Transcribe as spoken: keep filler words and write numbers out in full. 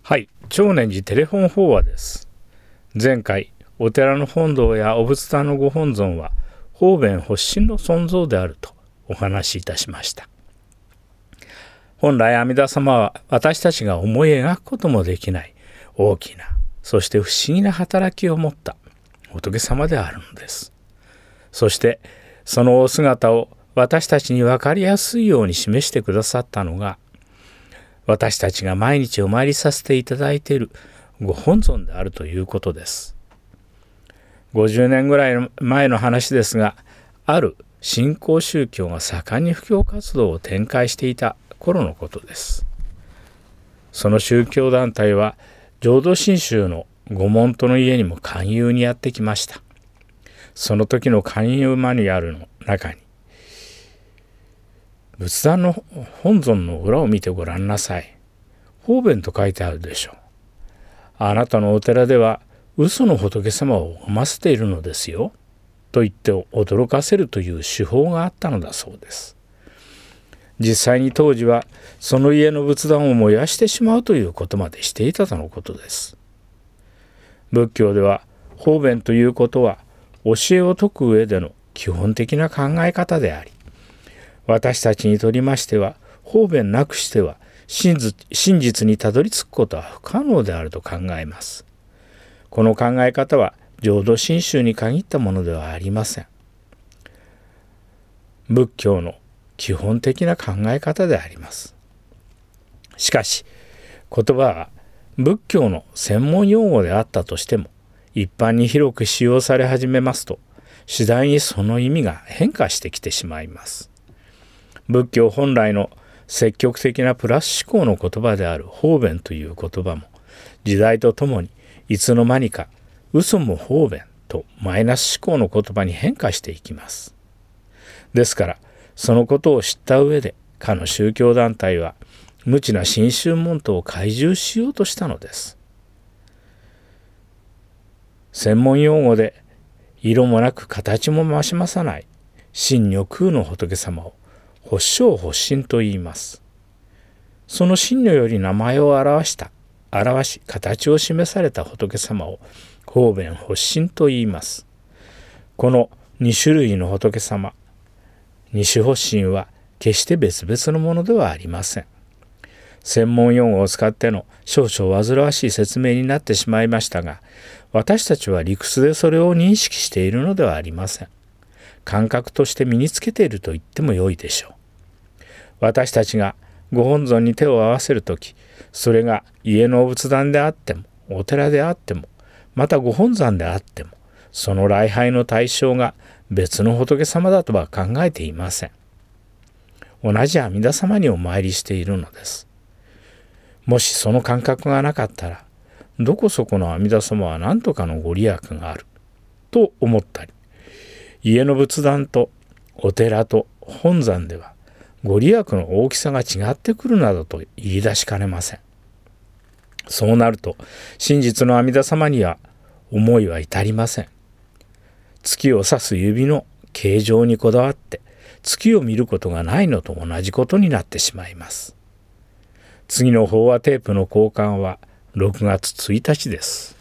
はい、長年寺テレフォン法話です。前回、お寺の本堂やお仏壇のご本尊は方便発心の存在であるとお話しいたしました。本来阿弥陀様は私たちが思い描くこともできない大きな、そして不思議な働きを持った仏様であるのです。そしてそのお姿を私たちに分かりやすいように示してくださったのが、私たちが毎日お参りさせていただいているご本尊であるということです。ごじゅうねんぐらい前の話ですが、ある新興宗教が盛んに布教活動を展開していた頃のことです。その宗教団体は浄土真宗の御門徒の家にも勧誘にやってきました。その時の勧誘マニュアルの中に、仏壇の本尊の裏を見てごらんなさい。方便と書いてあるでしょう。あなたのお寺では嘘の仏様を拝ませているのですよ。と言って驚かせるという手法があったのだそうです。実際に当時はその家の仏壇を燃やしてしまうということまでしていたとのことです。仏教では方便ということは教えを説く上での基本的な考え方であり、私たちにとりましては方便なくしては真実、真実にたどり着くことは不可能であると考えます。この考え方は浄土真宗に限ったものではありません。仏教の基本的な考え方であります。しかし言葉は仏教の専門用語であったとしても、一般に広く使用され始めますと、次第にその意味が変化してきてしまいます。仏教本来の積極的なプラス思考の言葉である方便という言葉も、時代とともにいつの間にか嘘も方便とマイナス思考の言葉に変化していきます。ですからそのことを知った上で、かの宗教団体は無知な真宗門徒を懐柔しようとしたのです。専門用語で色もなく形も増しまさない真如空の仏様を発性発心と言います。その真如より名前を表した、表し形を示された仏様を方便発心と言います。このに種類の仏様、二種発心は決して別々のものではありません。専門用語を使っての少々煩わしい説明になってしまいましたが、私たちは理屈でそれを認識しているのではありません。感覚として身につけていると言ってもよいでしょう。私たちがご本尊に手を合わせるとき、それが家のお仏壇であっても、お寺であっても、またご本山であっても、その礼拝の対象が別の仏様だとは考えていません。同じ阿弥陀様にお参りしているのです。もしその感覚がなかったら、どこそこの阿弥陀様は何とかのご利益があると思ったり、家の仏壇とお寺と本山ではご利益の大きさが違ってくるなどと言い出しかねません。そうなると真実の阿弥陀様には思いは至りません。月を指す指の形状にこだわって月を見ることがないのと同じことになってしまいます。次の法話テープの交換はろくがつついたちです。